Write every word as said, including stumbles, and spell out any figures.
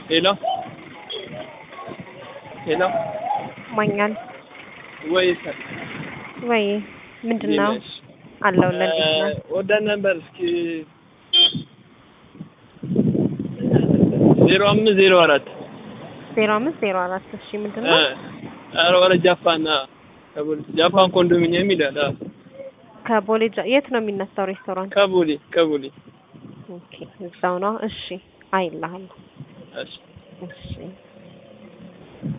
ሄሎ ሄሎ ማኛል ወይስ ወይ ምንድነው አለው ለዲስና ወደ ነበር እስኪ ዜሮ አምስት ዜሮ አራት ዜሮ አምስት ዜሮ አራት እሺ ምንድነው አረ ወረ ጃፓን ከቦሌ ጃፓን ኮንዶሚኒየም ይላል ከቦሌ የት ነው የሚነሳው ሬስቶራንት ከቦሌ ከቦሌ ኦኬ እዛው ነው እሺ አይልሃለሁ እሺ እሺ